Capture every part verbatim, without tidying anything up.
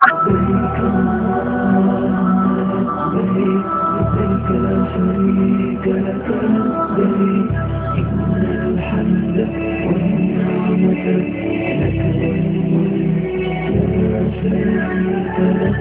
لبيك لا شريك لك لبيك إن الحمد والنعمة لك لا شريك لك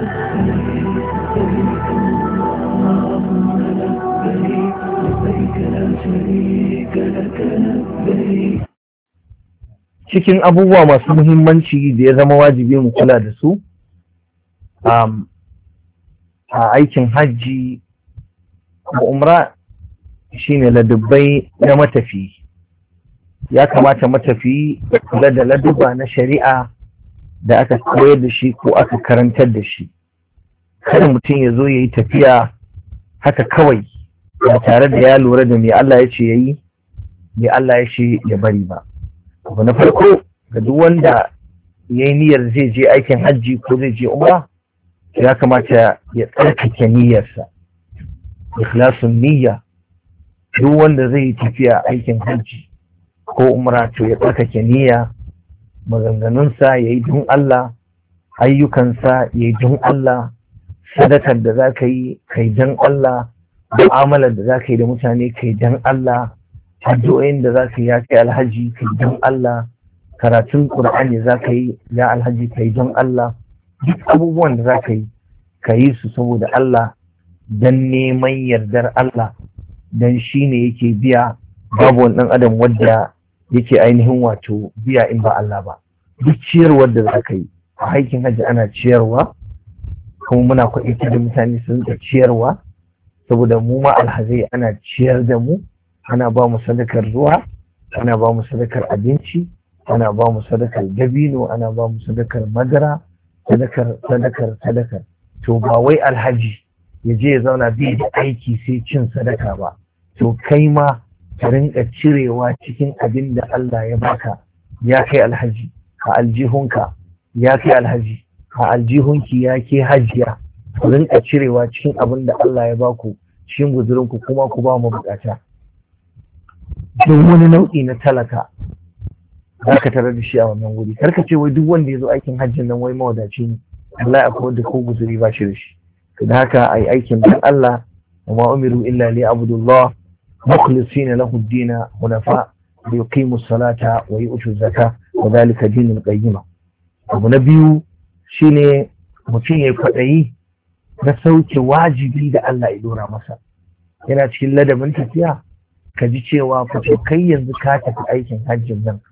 لبيك اللهم لبيك لبيك لا شريك لك لبيك. Cikin abubuwa masu muhimmanci da ya zama wajibi mu kula da su um, a aikin hajji ko umra shine ladubbai na matafi. Ya kamata matafi ya kula da ladubba na shari'a da aka koyar da shi ko aka karantar da shi. Kada mutum ya zo ya yi tafiya haka kawai ba tare da ya lura da me Allah ya ce ya yi, me Allah ya ce ya bari ba. Abu na farko ga duk wanda ya yi niyyar zai je aikin hajji ko zai je umra, ya kamata ya tsarkake niyyarsa, ikhlasun niyya. Duk wanda zai yi tafiya aikin hajji ko umra to ya tsarkake niyya, maganganunsa ya yi don Allah, ayyukansa ya yi don Allah, sadakar da za ka yi kai don Allah, mu'amalar da za ka yi da mutane kai don Allah, addu'o'in da za ka yi ya kai alhaji kai don Allah, karatun ƙur'ani za ka yi ya alhaji kai don Allah. Duk abubuwan da za ka yi ka yi su saboda Allah, don neman yardar Allah, don shi ne yake biya. Babu wani ɗan adam wadda yake ainihin wato biya in ba Allah ba. Duk ciyarwar da za ka yi a aikin hajji ana ciyarwa, kuma muna kwaɗaita da mutane su rinka ciyarwa, saboda mu ma alhazai ana ciyar da mu, ana ba mu sadakar ruwa, ana ba mu sadakar abinci, ana ba mu sadakar dabino, ana ba mu sadakar madara, sadakar sadakar sadakar. To ba wai alhaji ya je ya zauna bai da aiki sai cin sadaka ba. To kai ma ka rinka cirewa cikin abin da Allah ya baka, ya kai alhaji a aljihunka, ya kai alhaji a aljihunki, ya ke hajiya, ku rinka cirewa cikin abin da Allah ya baku cikin guzurinku, kuma ku ba mu bukata. Don wani nau'i na talaka za ka tarar da shi a wannan wuri. Karka ce wai duk wanda ya zo aikin hajjin nan wai mawadaci ne. Allah akwai wanda ko guzuri ba shi da shi. Da haka a yi aikin don Allah, wa ma umiru illa li abdullah mukhlisina lahu ad-din hunafa li yuqimu as-salata wa yu'tu az-zakata wa dhalika dinul qayyima. Abu na biyu shine mutum ya kwaɗayi na sauke wajibi da Allah ya dora masa. Yana cikin ladabin tafiya ka ji cewa fa kai yanzu ka tafi aikin hajjin nan,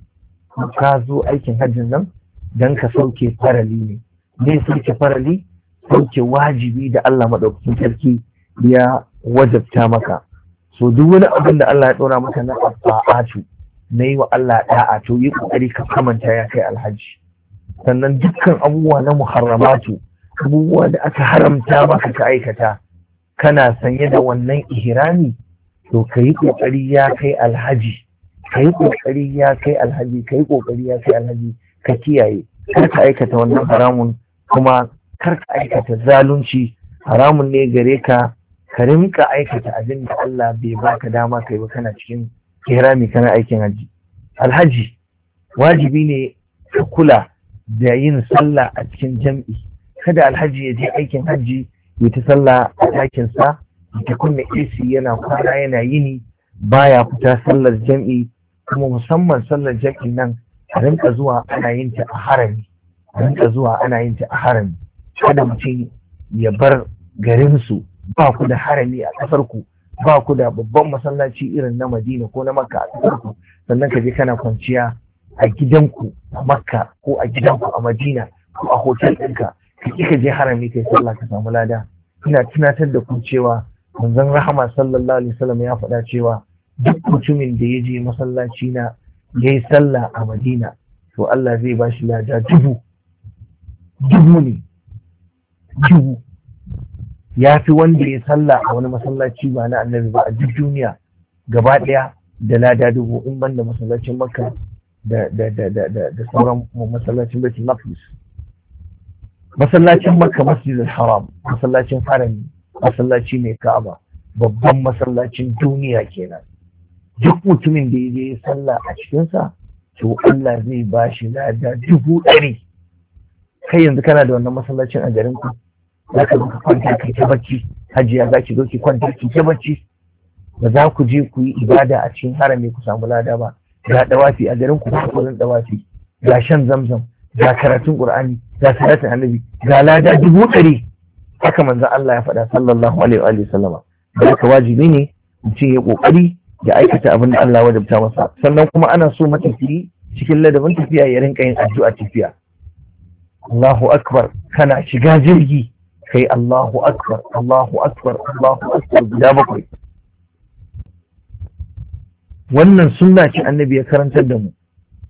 ka zo aikin hajjin nan don ka sauke farali ne. Ne sauke farali? Sauke wajibi da Allah maɗaukakin sarki ya wajabta maka. So duk wani abin da Allah ya ɗora maka na ta'atu, na yi wa Allah ɗa'a, to yi ƙoƙari ka kamanta ya kai alhaji. Sannan dukkan abubuwa na muharramatu, abubuwa da aka haramta maka ka aikata, kana sanye da wannan ihrami, to ka yi ƙoƙari ya kai alhaji, ka yi ƙoƙari ya kai alhaji, ka yi ƙoƙari ya kai alhaji, ka kiyaye, kar ka aikata wannan haramun, kuma kar ka aikata zalunci. Haramun ne gare ka ka rinka aikata abin da Allah bai baka dama kai ba kana cikin ihrami kana aikin haji. Alhaji wajibi ne ka kula da yin sallah a cikin jam'i. Kada alhaji ya je aikin haji ya ta sallah a ɗakinsa, ta kunna A C yana kwana yana yini, baya fita sallar jam'i. Kuma musamman sallar jam'in nan a rinka zuwa ana yin ta a harami, a rinka zuwa ana yin ta a harami. Kada mutum ya bar garinsu, ba ku da harami a ƙasarku, ba ku da babban masallaci irin na Madina ko na Makka a ƙasarku, sannan ka je kana kwanciya a gidanku a Makka ko a gidanku a Madina ko a hotel ɗinka, ka ƙi ka je harami kai sallah ka samu lada. Ina tunatar da ku cewa manzon rahama sallallahu alaihi wasallam ya faɗa cewa duk mutumin da ya je masallaci na ya yi sallah a Madina, to Allah zai ba shi lada dubu dubu ne dubu. Ya fi wanda ya sallah a wani masallaci ba na annabi ba a duk duniya gaba ɗaya da lada dubu, in ban da masallacin Makka da da da da da da sauran masallacin Baitul Maqdis. Masallacin Makka Masjidul Haram, masallacin harami, masallaci mai Ka'aba, babban masallacin duniya kenan. Duk mutumin da ya je sallah a cikinsa, to Allah zai ba shi lada dubu ɗari. kai yanzu kana da wannan masallacin a garin ku za ka zo ka kwanta kai ta bacci, hajiya za ki zo ki kwanta ki ta bacci, ba za ku je ku yi ibada a cikin harami ku samu lada ba. Ga dawafi a garin ku ba wurin dawafi, ga shan zamzam, ga karatun qur'ani, ga salatin annabi, ga lada dubu ɗari. Haka manzon Allah ya faɗa sallallahu alaihi wa sallama. Da haka wajibi ne mutum ya kokari ya aikata abin da Allah wajabta masa. Sannan kuma ana so matafiyi cikin ladabin tafiya ya rinka yin addu'a tafiya. Allahu akbar, kana shiga jirgi kai Allahu akbar, Allahu akbar, Allahu akbar guda bakwai. Wannan sunna ce annabi ya karantar da mu.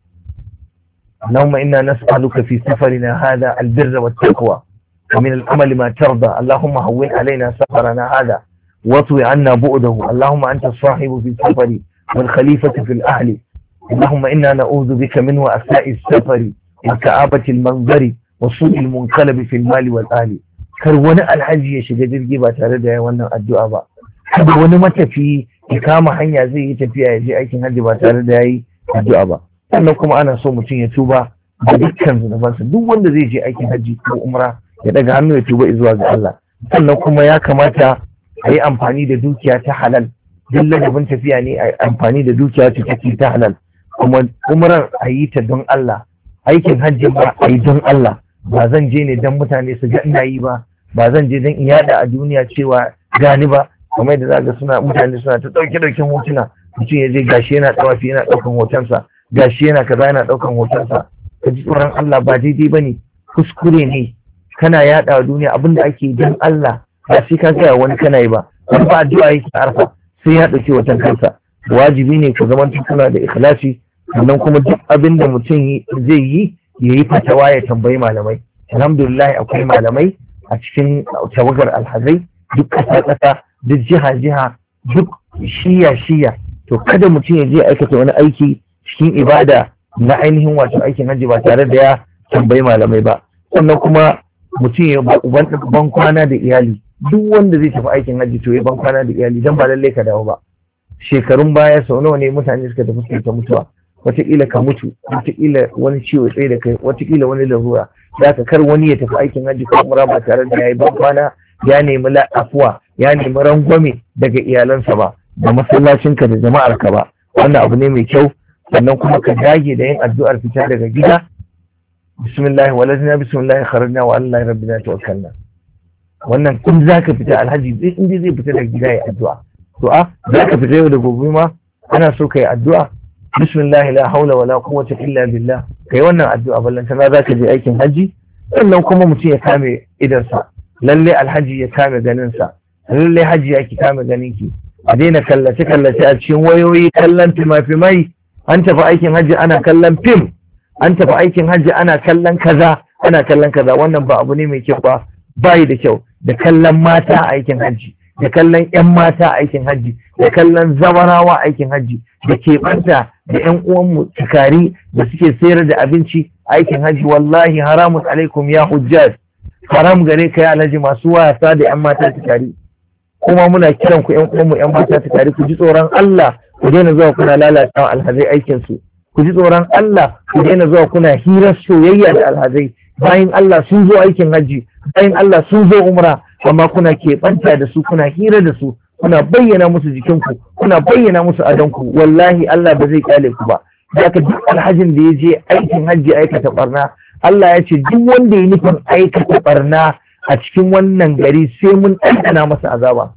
اللهم إنا نسألك في سفرنا هذا البر والتقوى ومن العمل ما ترضى اللهم هون علينا سفرنا هذا واطوي عنا بعده اللهم أنت الصاحب في السفر والخليفة في الأهل اللهم إنا نعوذ بك من وأساء السفر وكآبة المنظر وسوء المنقلب في المال والأهل. kar wani alhaji ya shiga jirgi ba tare da yayin wannan addu'a ba, kada wani matafiyi ya kama hanya zai yi tafiya ya je aikin hajji ba tare da yayi addu'a ba. Sannan kuma ana so mutum ya tuba da dukkan zunubansa, duk wanda zai je aikin hajji ko umra ya daga hannu ya tuba zuwa ga Allah. Sannan kuma ya kamata a yi amfani da dukiya ta halal, duk ladabin tafiya ne a yi amfani da dukiya ta take ta halal, kuma umrar a yi ta don Allah, aikin hajji ba a yi don Allah. Ba zan je ne don mutane su ga ina yi ba, ba zan je don in yada a duniya cewa gani ba, kamar da zaga suna mutane suna ta dauke dauken hotuna, mutum ya je gashi yana tsawafi yana daukan hotonsa, gashi yana kaza yana daukan hotonsa. Ka ji tsoron Allah, ba daidai bane, kuskure ne, kana yada a duniya abinda ake don Allah, ba sai ka gaya wani kana yi ba. Wani ba addu'a yake arfa sai ya dauki hoton kansa. Wajibi ne ku zaman kuna da ikhlasi, sannan kuma duk abin da mutum zai yi ya yi fatawa ya tambayi malamai. Alhamdulillah akwai malamai a cikin tawagar alhazai, duk ƙasa ƙasa, duk jiha jiha, duk shiya shiya. To kada mutum ya je aikata wani aiki cikin ibada na ainihin wato aikin hajji ba tare da ya tambayi malamai ba. Sannan kuma mutum ya ban kwana da iyali, duk wanda zai tafi aikin hajji to ya ban kwana da iyali, dan ba lallai ka dawo ba. Shekarun baya sau nawa ne mutane suka tafi suka ta mutuwa, wataƙila ka mutu, wataƙila wani ciwo tsaye da kai, wataƙila wani larura. Da ka kar wani ya tafi aikin hajji ko umra ba tare da ya yi ban kwana, ya nemi afuwa, ya nemi rangwame daga iyalansa ba, da masallacinka da jama'arka ba. Wannan abu ne mai kyau. Sannan kuma ka dage da yin addu'ar fita daga gida. Bismillah walazina bismillah kharajna wa Allah rabbina tawakkalna. Wannan kun zaka fita alhaji in dai zai fita daga gida ya addu'a. To a zaka fita yau da gobe ma ana so kai addu'a. Bismillah la haula wala quwwata illa billah. Kai wannan addu'a ballanta na zaka je aikin haji. Sannan kuma mutum ya kame idansa. Lalle alhaji ya kame ganinsa. Lalle haji ya ki kame ganinki. A daina kallace kallace a cikin wayoyi, kallon fimafimai. An tafi aikin haji ana kallon fim. An tafi aikin haji ana kallon kaza, ana kallon kaza. Wannan ba abu ne mai kyau ba. Bayi da kyau. Da kallon mata a aikin haji, da kallon 'yan mata a aikin haji, da kallon zawarawa a aikin haji, da keɓanta da 'yan uwanmu tukari da suke sayar da abinci a aikin haji. Wallahi haramun alaikum ya hujjaj, haram gare ka ya alhaji masu wasa da 'yan mata tukari. Kuma muna kiran ku 'yan uwanmu 'yan mata tukari, ku ji tsoron Allah, ku daina zuwa kuna lalata alhazai aikin su. Ku ji tsoron Allah, ku daina zuwa kuna hirar soyayya da alhazai. Bayan Allah sun zo aikin haji, bayan Allah sun zo umra, amma kuna keɓanta da su, kuna hira da su, kuna bayyana musu jikinku, kuna bayyana musu adonku. Wallahi Allah ba zai kyale ku ba. Da aka duk alhajin da ya je aikin hajji aikata barna, Allah ya ce duk wanda ya nufin aikata barna a cikin wannan gari sai mun ɗanɗana masa azaba.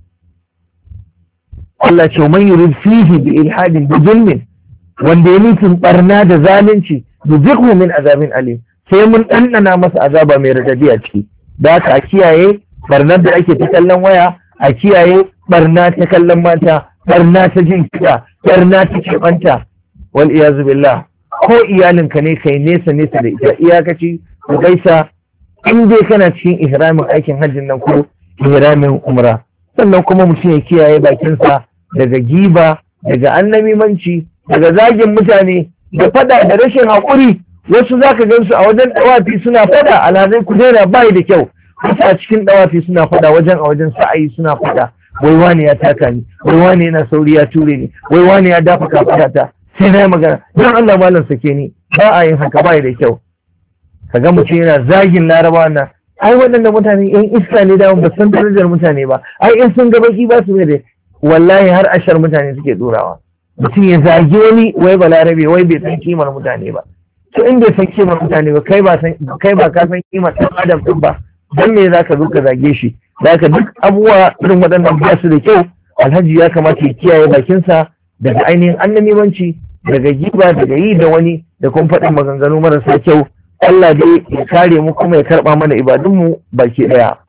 Allah ce man yurid fihi bi ilhadin bi zulmin, wanda ya nufin barna da zalunci bi zikhu min azabin alim, sai mun ɗanɗana masa azaba mai radadi a ciki. Da aka a kiyaye barnar da ake ta kallon waya, a kiyaye barna ta kallon mata, barna ta jin kiɗa, barna ta keɓanta, wal iyazu billah. Ko iyalinka ne kai nesa nesa da ita, iyakaci ku gaisa in dai kana cikin ihramin aikin hajjin nan ko ihramin umra. Sannan kuma mutum ya kiyaye bakinsa daga giba, daga annamimanci, daga zagin mutane, da fada da rashin haƙuri. Wasu zaka gansu a wajen ɗawafi suna fada, alhazai ku daina bai da kyau. Wasu a cikin dawafi suna fada, wajen a wajen sa'ayi suna fada, wai wani ya taka ni, wai wani yana sauri ya ture ni, wai wani ya dafa kafada ta, sai na yi magana don Allah malam sake ni. Ba a yin haka, bai da kyau. kaga mutum yana zagin Larabawa na ai waɗanda mutane yan iska ne da ba san darajar mutane ba, ai in sun ga baki ba su da wallahi har ashar mutane suke turawa. Mutum ya zagi wani wai balarabe wai bai san kimar mutane ba. To in bai san kimar mutane ba kai ba san kai ba ka san kimar ɗan adam ɗin ba, dan me zaka zo ka zage shi? Zaka duk abubuwa irin waɗannan ba su da kyau. Alhaji ya kamata ya kiyaye bakinsa daga ainihin annamimanci, daga giba, daga yi da wani, da kuma faɗin maganganu marasa kyau. Allah dai ya kare mu kuma ya karɓa mana ibadunmu baki ɗaya.